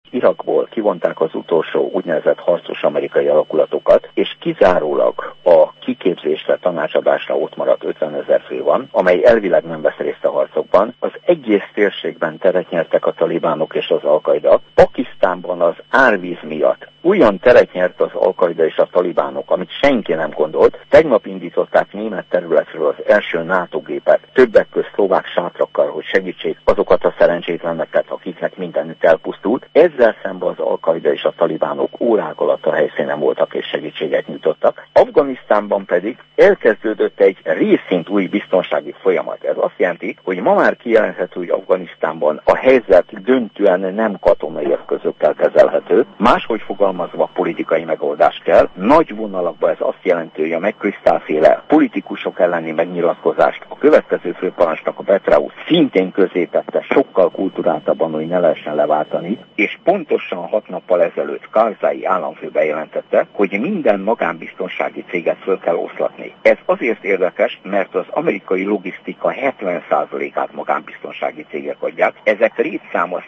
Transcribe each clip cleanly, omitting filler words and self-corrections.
Irakból kivonták az utolsó úgynevezett harcos amerikai alakulatokat, és kizárólag a kiképzésre, tanácsadásra ott maradt 50 000 fő van, amely elvileg nem vesz részt a harcokban. Az egész térségben teret nyertek a talibánok és az Al-Qaida. Pakisztánban az árvíz miatt olyan teret nyert az Al-Qaida és a talibánok, amit senki nem gondolt. Tegnap indították német területről az első NATO gépet, többek között szlovák sátrakkal, hogy segítsék azokat a szerencsétleneket, akiknek mindenütt elpusztult. Ezzel szemben az Al-Qaida és a talibánok órák alatt a helyszínen voltak és segítséget nyújtottak. Afganisztánban pedig elkezdődött egy részint új biztonsági folyamat. Ez azt jelenti, hogy ma már kijelenthető, hogy Afganisztánban a helyzet döntően nem katonai eszközökkel kezelhető. Máshogy fogalmazva politikai megoldás kell. Nagy vonalakban ez azt jelenti, hogy a McChrystal-féle politikusok elleni megnyilatkozást a következő főparancsnok, a Petraeus szintén középette, sokkal kulturáltabban, hogy ne lehessen leváltani, és pontosan 6 nappal ezelőtt Karzai államfő bejelentette, hogy minden magánbiztonsági céget föl kell oszlatni. Ez azért érdekes, mert az amerikai logisztika 70%-át magánbiztonsági cégek adják. Ezek létszáma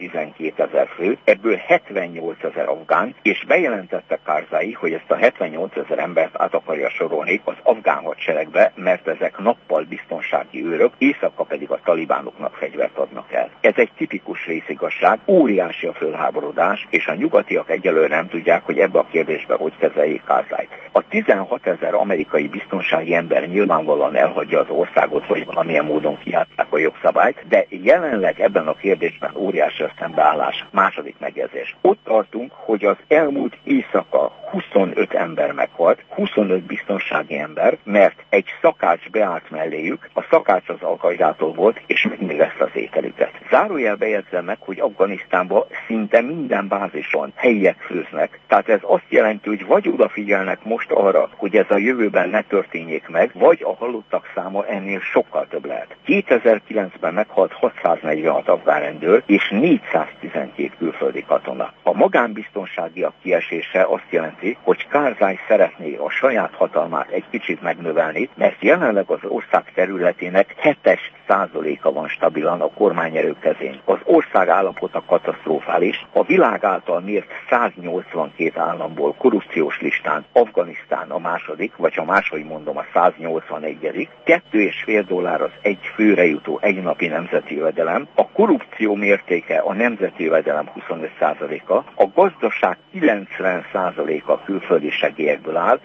112 000 fő, ebből 78 000 afgán, és bejelentette Karzai, hogy ezt a 78 000 embert át akarja sorolni az afgán hadseregbe, mert ezek nappal biztonsági őrök, éjszaka pedig a talibánoknak fegyvert adnak el. Ez egy tipikus részigazság, óriási a fölháborodás, és a nyugatiak egyelőre nem tudják, hogy ebbe a kérdésbe hogy kezeljék Karzait. A 16 000 amerikai biztonsági ember nyilvánvalóan elhagyja az országot, vagy valamilyen módon kiátszák a jogszabályt, de jelenleg ebben a kérdésben óriási a szembeállás. Második megjegyzés. Ott tartunk, hogy az elmúlt éjszaka 25 ember meghalt, 25 biztonsági ember, mert egy szakács beállt melléjük, a szakács az Al-Qaidától volt, és mindig lesz az ételüket. Zárójelbe jegyzem meg, hogy Afganisztánban szinte minden bázison helyiek főznek, tehát ez azt jelenti, hogy vagy odafigyelnek most arra, hogy ez a jövőben ne történjék meg, vagy a halottak száma ennél sokkal több lehet. 2009-ben meghalt 646 afgán rendőr és 412 külföldi katona. A magánbiztonságiak kiesése azt jelenti, hogy Karzai szeretné a saját hatalmát egy kicsit megnövelni, mert jelenleg az ország területének 7% van stabilan a kormányerők kezén. Az ország állapota katasztrofális, a világ által mért 182 államból korrupciós listán Afganisztán a második, vagy ha máshogy mondom a 181. $2,5 az egy főre jutó egynapi nemzeti jövedelem, a korrupció mértéke a nemzeti jövedelem 25%-a, a gazdaság 90%-a külföldi segélyekből áll,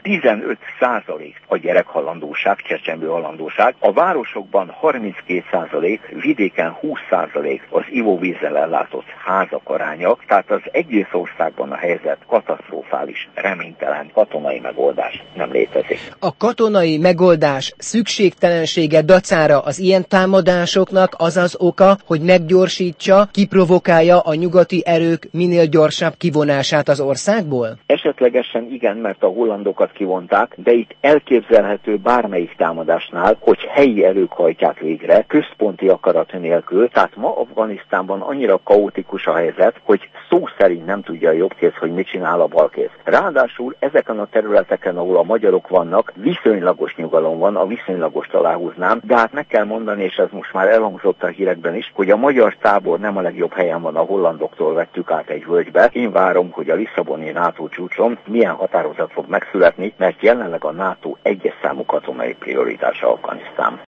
15% a gyerekhalandóság, csecsemőhalandóság, a városokban 32%, vidéken 20% az ivóvízzel ellátott házak aránya, tehát az egész országban a helyzet katasztrofális, reménytelen, katonai megoldás nem létezik. A katonai megoldás szükségtelensége dacára az ilyen támadásoknak az az oka, hogy meggyorsítsa, kiprovokálja a nyugati erők minél gyorsabb kivonását az országból? Esetlegesen igen, mert a hollandokat kivonták, de itt elképzelhető bármelyik támadásnál, hogy helyi erők hajtják végre, központi akarat nélkül, tehát ma Afganisztánban annyira kaotikus a helyzet, hogy szó szerint nem tudja a jobbkéz, hogy mit csinál a balkéz. Ráadásul ezeken a területeken, ahol a magyarok vannak, viszonylagos nyugalom van, a viszonylagost aláhúznám, de hát meg kell mondani, és ez most már elhangzott a hírekben is, hogy a magyar tábor nem a legjobb helyen van, a hollandoktól vettük át egy völgybe. Én várom, hogy a lisszaboni NATO csúcson milyen határozat fog megszületni, mert jelenleg a NATO egyes számú katonai prioritása Afganisztán.